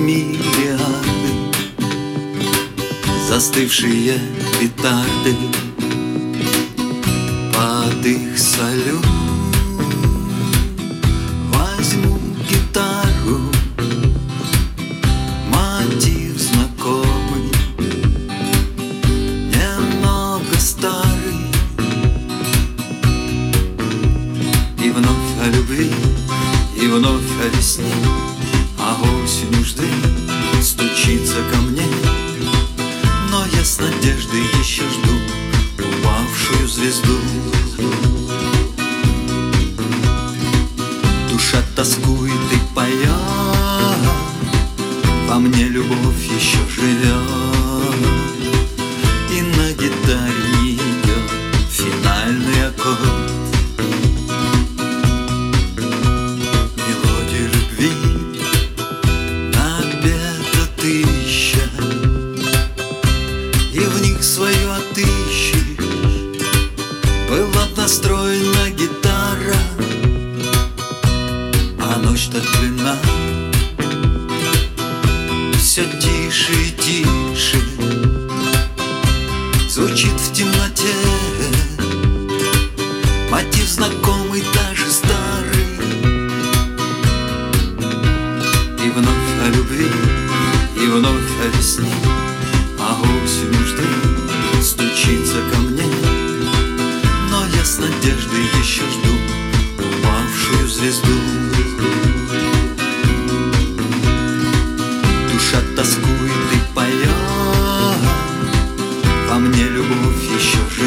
миллиарды, застывшие петарды под их салют. Возьму гитару, мотив знакомый, немного старый, и вновь о любви, и вновь о весне, а осень жды стучится ко мне. Но я с надеждой еще жду упавшую звезду. Душа тоскует и поет, во мне любовь еще живет, и на гитаре не идет финальный аккорд. Мелодия любви напета тысяча, и в них свою отыщешь. Была б настроена гитара, а ночь так длинна. Все тише и тише звучит в темноте мотив знакомый, даже старый. И вновь о любви, и вновь о весне, а осень жды стучится ко мне. Но я с надеждой еще жду упавшую звезду. Душа тоскует и поет, во мне любовь еще живет,